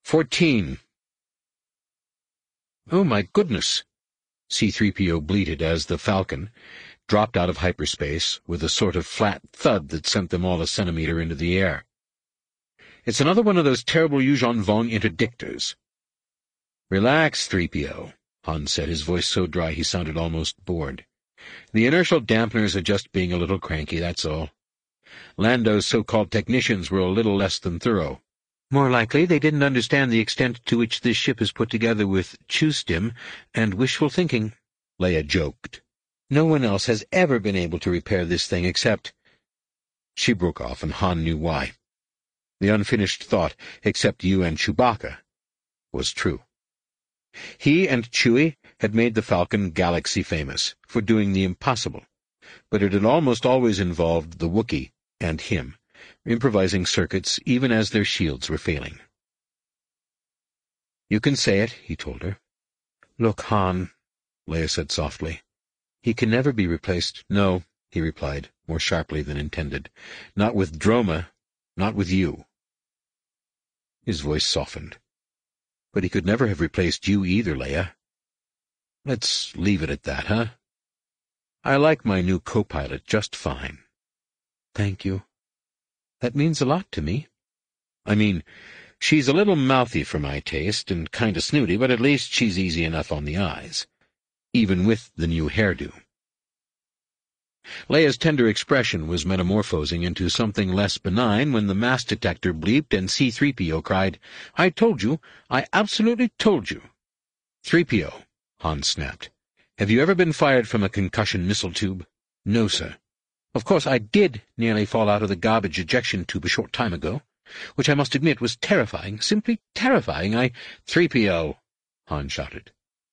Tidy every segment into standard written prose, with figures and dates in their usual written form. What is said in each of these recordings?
14. "Oh, my goodness," C-3PO bleated as the Falcon dropped out of hyperspace with a sort of flat thud that sent them all a centimeter into the air. "It's another one of those terrible Yuuzhan Vong interdictors." "Relax, 3PO, Han said, his voice so dry he sounded almost bored. "The inertial dampeners are just being a little cranky, that's all. Lando's so-called technicians were a little less than thorough. More likely they didn't understand the extent to which this ship is put together with Chu-stim and wishful thinking," Leia joked. "No one else has ever been able to repair this thing except—" She broke off, and Han knew why. The unfinished thought, "except you and Chewbacca," was true. He and Chewie had made the Falcon galaxy-famous for doing the impossible, but it had almost always involved the Wookiee and him, improvising circuits even as their shields were failing. "You can say it," he told her. "Look, Han," Leia said softly. "He can never be replaced." "No," he replied, more sharply than intended. "Not with Droma, not with you." His voice softened. "But he could never have replaced you either, Leia. Let's leave it at that, huh? I like my new co-pilot just fine." "Thank you. That means a lot to me." "I mean, she's a little mouthy for my taste and kind of snooty, but at least she's easy enough on the eyes, even with the new hairdo." Leia's tender expression was metamorphosing into something less benign when the mass detector bleeped and C-3PO cried, "I told you! I absolutely told you!" "3PO," Han snapped, "have you ever been fired from a concussion missile tube?" "No, sir. Of course, I did nearly fall out of the garbage ejection tube a short time ago, which I must admit was terrifying, simply terrifying. 3PO, Han shouted.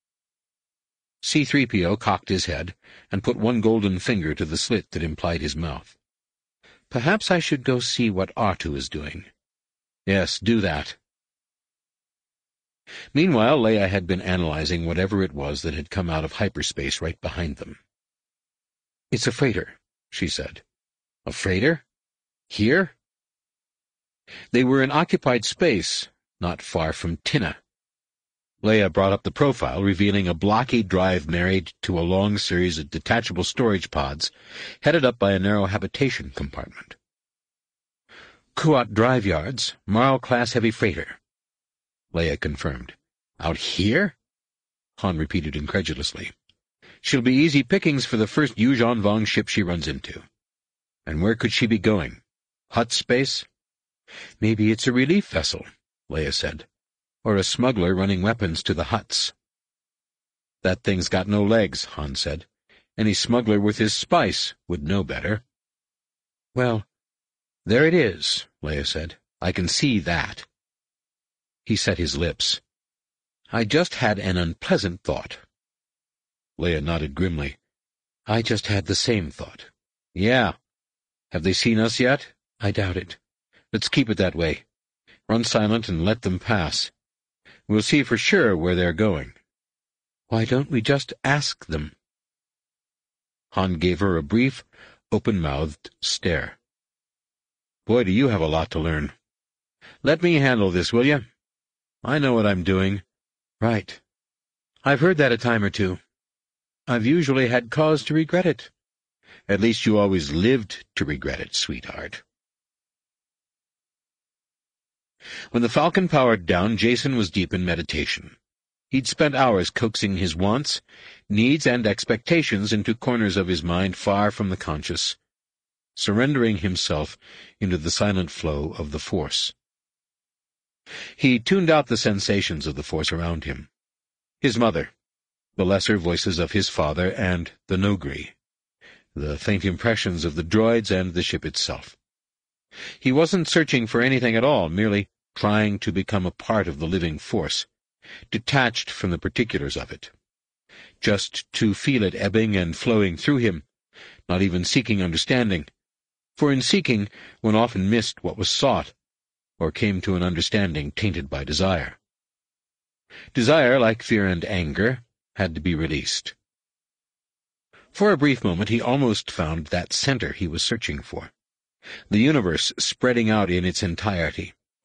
C-3PO cocked his head and put one golden finger to the slit that implied his mouth. "Perhaps I should go see what R2 is doing." "Yes, do that." Meanwhile, Leia had been analyzing whatever it was that had come out of hyperspace right behind them. "It's a freighter," she said. "A freighter? Here?" They were in occupied space, not far from Tinna. Leia brought up the profile, revealing a blocky drive married to a long series of detachable storage pods, headed up by a narrow habitation compartment. "Kuat Drive Yards, Marl-class heavy freighter," Leia confirmed. "Out here?" Han repeated incredulously. "She'll be easy pickings for the first Yuuzhan Vong ship she runs into." "And where could she be going? Hutt space?" "Maybe it's a relief vessel," Leia said, "or a smuggler running weapons to the Hutts." "That thing's got no legs," Han said. "Any smuggler with his spice would know better." "Well, there it is," Leia said. "I can see that." He set his lips. "I just had an unpleasant thought." Leia nodded grimly. "I just had the same thought." "Yeah. Have they seen us yet?" "I doubt it. Let's keep it that way. Run silent and let them pass. We'll see for sure where they're going." "Why don't we just ask them?" Han gave her a brief, open-mouthed stare. "Boy, do you have a lot to learn. Let me handle this, will you? I know what I'm doing." "Right. I've heard that a time or two. I've usually had cause to regret it." "At least you always lived to regret it, sweetheart." When the Falcon powered down, Jacen was deep in meditation. He'd spent hours coaxing his wants, needs, and expectations into corners of his mind far from the conscious, surrendering himself into the silent flow of the Force. He tuned out the sensations of the Force around him. His mother, the lesser voices of his father, and the Noghri, the faint impressions of the droids and the ship itself. He wasn't searching for anything at all, merely trying to become a part of the living force, detached from the particulars of it, just to feel it ebbing and flowing through him, not even seeking understanding, for in seeking one often missed what was sought, or came to an understanding tainted by desire. Desire, like fear and anger, had to be released. For a brief moment he almost found that center he was searching for, the universe spreading out in its entirety,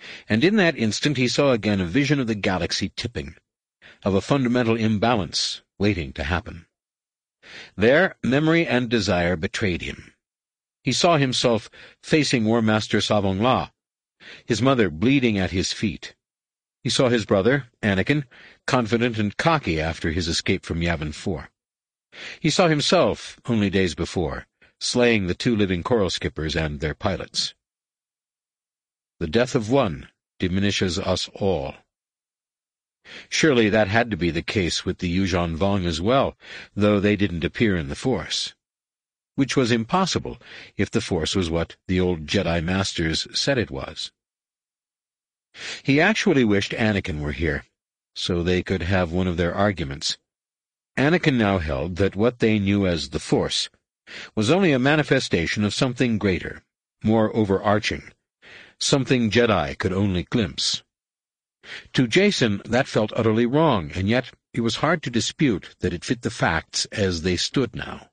And in that instant he saw again a vision of the galaxy tipping, of a fundamental imbalance waiting to happen. There, memory and desire betrayed him. He saw himself facing War Master Savon-La, his mother bleeding at his feet. He saw his brother, Anakin, confident and cocky after his escape from Yavin 4. He saw himself, only days before, slaying the 2 living coral skippers and their pilots. The death of one diminishes us all. Surely that had to be the case with the Yuuzhan Vong as well, though they didn't appear in the Force. Which was impossible if the Force was what the old Jedi Masters said it was. He actually wished Anakin were here, so they could have one of their arguments. Anakin now held that what they knew as the Force was only a manifestation of something greater, more overarching, something Jedi could only glimpse. To Jacen that felt utterly wrong, and yet it was hard to dispute that it fit the facts as they stood now.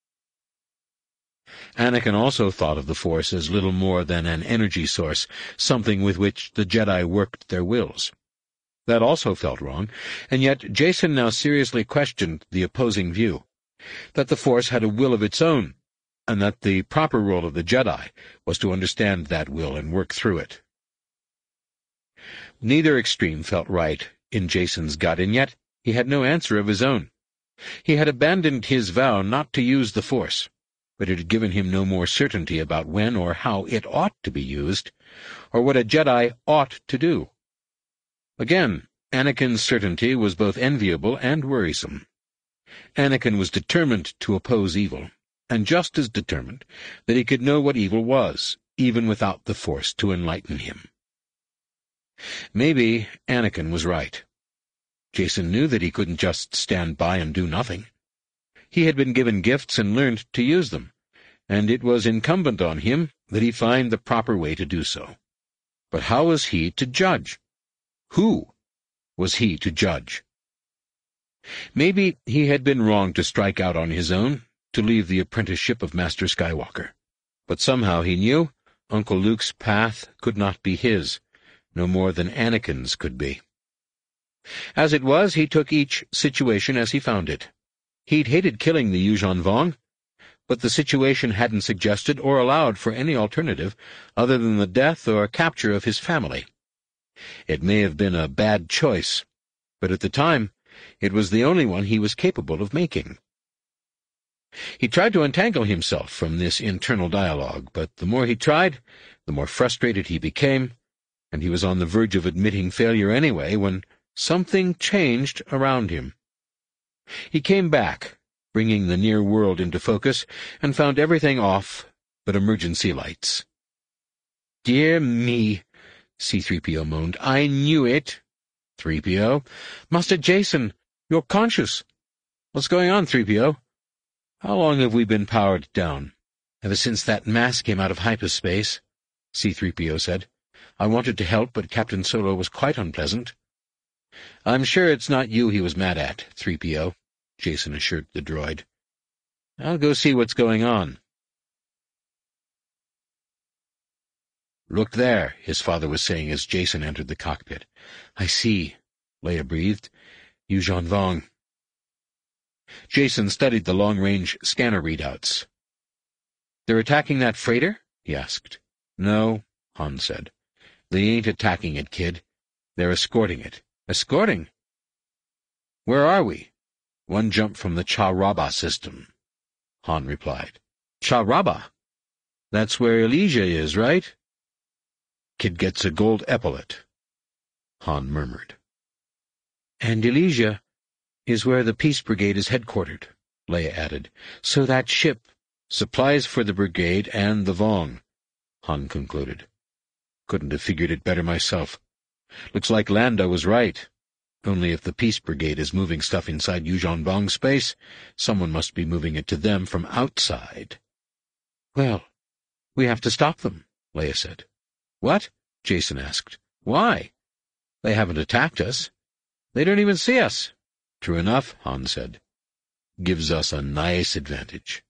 Anakin also thought of the Force as little more than an energy source, something with which the Jedi worked their wills. That also felt wrong, and yet Jacen now seriously questioned the opposing view, that the Force had a will of its own, and that the proper role of the Jedi was to understand that will and work through it. Neither extreme felt right in Jacen's gut, and yet he had no answer of his own. He had abandoned his vow not to use the Force, but it had given him no more certainty about when or how it ought to be used, or what a Jedi ought to do. Again, Anakin's certainty was both enviable and worrisome. Anakin was determined to oppose evil, and just as determined that he could know what evil was, even without the Force to enlighten him. Maybe Anakin was right. Jacen knew that he couldn't just stand by and do nothing. He had been given gifts and learned to use them, and it was incumbent on him that he find the proper way to do so. But how was he to judge? Who was he to judge? Maybe he had been wrong to strike out on his own, to leave the apprenticeship of Master Skywalker. But somehow he knew Uncle Luke's path could not be his, no more than Anakin's could be. As it was, he took each situation as he found it. He'd hated killing the Yuuzhan Vong, but the situation hadn't suggested or allowed for any alternative other than the death or capture of his family. It may have been a bad choice, but at the time it was the only one he was capable of making. He tried to untangle himself from this internal dialogue, but the more he tried, the more frustrated he became, and he was on the verge of admitting failure anyway when something changed around him. He came back, bringing the near world into focus, and found everything off but emergency lights. "Dear me," C-3PO moaned. "I knew it." "3PO? Master Jacen, you're conscious." "What's going on, 3PO?" "How long have we been powered down?" "Ever since that mass came out of hyperspace," C-3PO said. "I wanted to help, but Captain Solo was quite unpleasant." "I'm sure it's not you he was mad at, 3PO, Jacen assured the droid. "I'll go see what's going on." "Look there," his father was saying as Jacen entered the cockpit. "I see," Leia breathed. "Yuuzhan Vong." Jacen studied the long-range scanner readouts. "They're attacking that freighter?" he asked. "No," Han said. "They ain't attacking it, kid. They're escorting it." "Escorting?" "Where are we?" "One jump from the Cha-Raba system," Han replied. "Cha-Raba? That's where Elysia is, right?" "Kid gets a gold epaulet," Han murmured. "And Elysia is where the Peace Brigade is headquartered," Leia added. "So that ship—" "Supplies for the brigade and the Vong," Han concluded. "Couldn't have figured it better myself. Looks like Landa was right. Only if the Peace Brigade is moving stuff inside Yuuzhan Vong space, someone must be moving it to them from outside." "Well, we have to stop them," Leia said. "What?" Jacen asked. "Why? They haven't attacked us. They don't even see us." "True enough," Han said. "Gives us a nice advantage."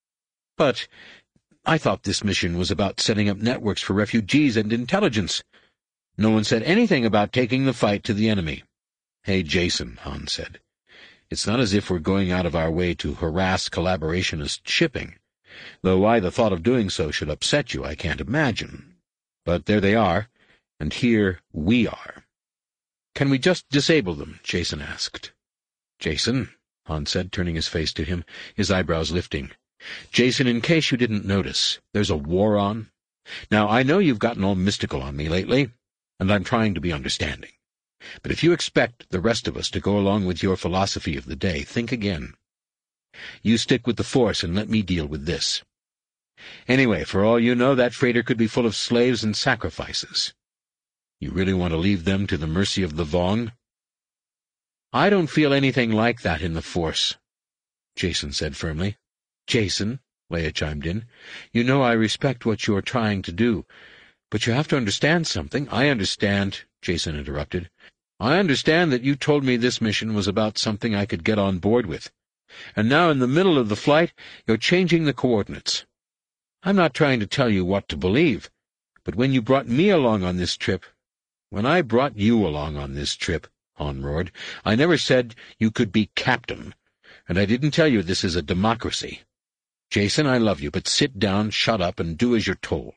"But I thought this mission was about setting up networks for refugees and intelligence. No one said anything about taking the fight to the enemy. Hey, Jason, Han said. It's not as if we're going out of our way to harass collaborationist shipping, though why the thought of doing so should upset you I can't imagine. But there they are, and here we are. Can we just disable them? Jason asked. Jason, Han said, turning his face to him, his eyebrows lifting. Jason, in case you didn't notice, there's a war on. Now, I know you've gotten all mystical on me lately, and I'm trying to be understanding. But if you expect the rest of us to go along with your philosophy of the day, think again. You stick with the Force and let me deal with this. Anyway, for all you know, that freighter could be full of slaves and sacrifices. You really want to leave them to the mercy of the Vong? I don't feel anything like that in the Force, Jason said firmly. Jason, Leia chimed in, you know I respect what you're trying to do, but you have to understand something. I understand, Jason interrupted. I understand that you told me this mission was about something I could get on board with, and now in the middle of the flight you're changing the coordinates. I'm not trying to tell you what to believe, but when you brought me along on this trip— When I brought you along on this trip, Han roared, I never said you could be captain, and I didn't tell you this is a democracy. Jason, I love you, but sit down, shut up, and do as you're told.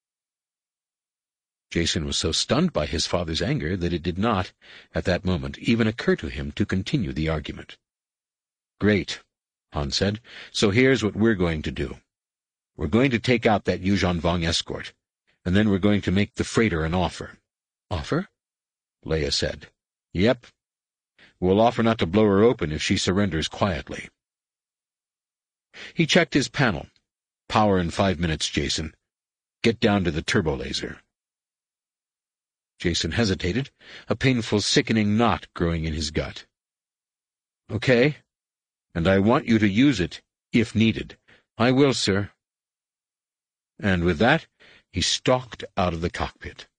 Jason was so stunned by his father's anger that it did not, at that moment, even occur to him to continue the argument. Great, Han said, so here's what we're going to do. We're going to take out that Yuuzhan Vong escort, and then we're going to make the freighter an offer. Offer? Leia said. Yep. We'll offer not to blow her open if she surrenders quietly. He checked his panel. Power in 5 minutes, Jason. Get down to the turbo laser. Jason hesitated, a painful, sickening knot growing in his gut. Okay, and I want you to use it, if needed. I will, sir. And with that, he stalked out of the cockpit.